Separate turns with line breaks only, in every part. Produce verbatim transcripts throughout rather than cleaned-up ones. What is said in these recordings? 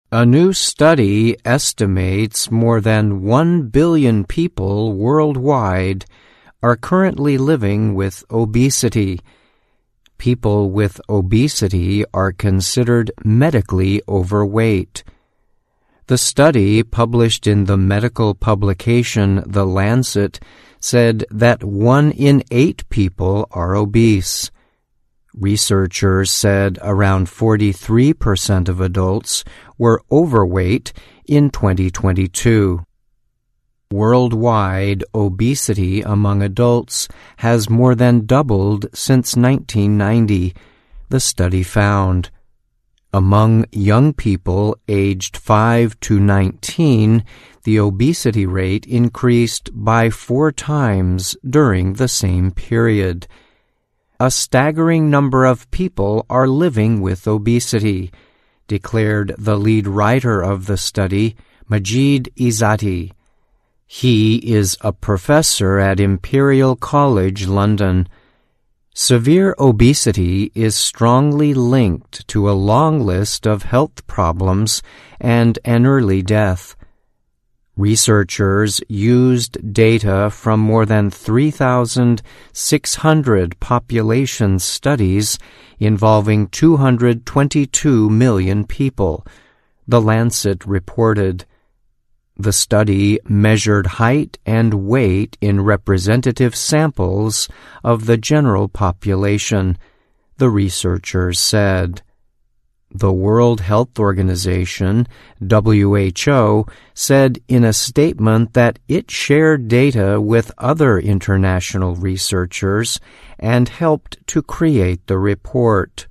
A new study estimates more than one billion people worldwide are currently living with obesity. People with obesity are considered medically overweight. The study, published in the medical publication The Lancet, said that one in eight people are obese. Researchers said around forty-three percent of adults were overweight in twenty twenty-two. Worldwide, obesity among adults has more than doubled since nineteen ninety, the study found. Among young people aged five to nineteen, the obesity rate increased by four times during the same period. A staggering number of people are living with obesity, declared the lead writer of the study, Majid Izzati. He is a professor at Imperial College London. Severe obesity is strongly linked to a long list of health problems and an early death. Researchers used data from more than three thousand six hundred population studies involving two hundred twenty-two million people, The Lancet reported. The study measured height and weight in representative samples of the general population, the researchers said. The World Health Organization, W H O, said in a statement that it shared data with other international researchers and helped to create the report.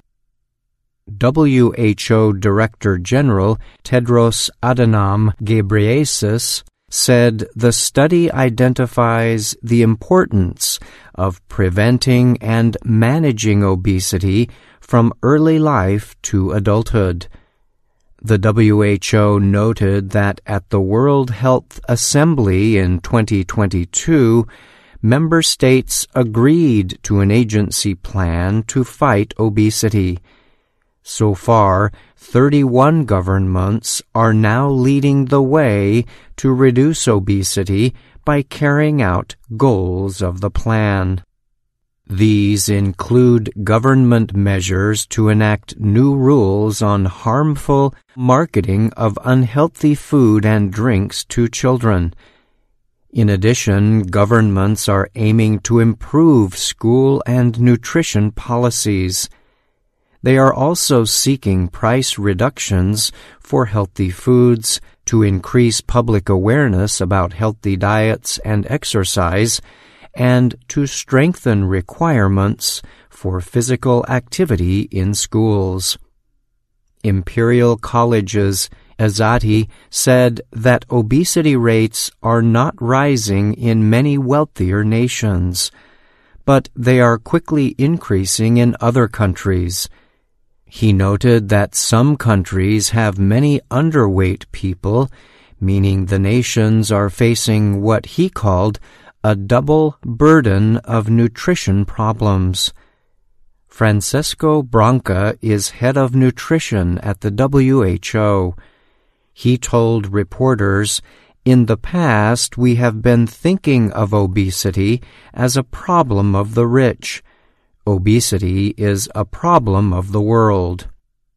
W H O Director General Tedros Adhanom Ghebreyesus said the study identifies the importance of preventing and managing obesity from early life to adulthood. The W H O noted that at the World Health Assembly in twenty twenty-two, member states agreed to an agency plan to fight obesity. So far, thirty-one governments are now leading the way to reduce obesity by carrying out goals of the plan. These include government measures to enact new rules on harmful marketing of unhealthy food and drinks to children. In addition, governments are aiming to improve school and nutrition policies. They are also seeking price reductions for healthy foods to increase public awareness about healthy diets and exercise, and to strengthen requirements for physical activity in schools. Imperial College's Izzati said that obesity rates are not rising in many wealthier nations, but they are quickly increasing in other countries. He noted that some countries have many underweight people, meaning the nations are facing what he called a double burden of nutrition problems. Francesco Branca is head of nutrition at the W H O. He told reporters, "In the past, we have been thinking of obesity as a problem of the rich. Obesity is a problem of the world."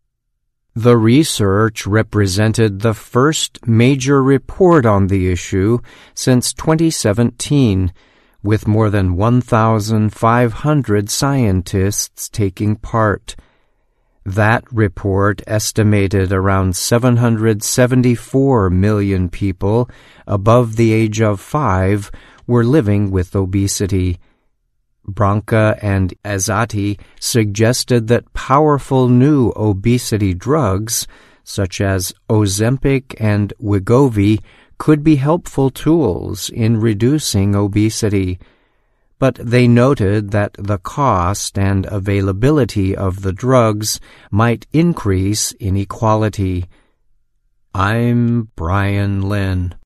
The research represented the first major report on the issue since twenty seventeen, with more than one thousand five hundred scientists taking part. That report estimated around seven hundred seventy-four million people above the age of five were living with obesity. Branca and Izzati suggested that powerful new obesity drugs, such as Ozempic and Wegovy, could be helpful tools in reducing obesity. But they noted that the cost and availability of the drugs might increase inequality. I'm Brian Lynn.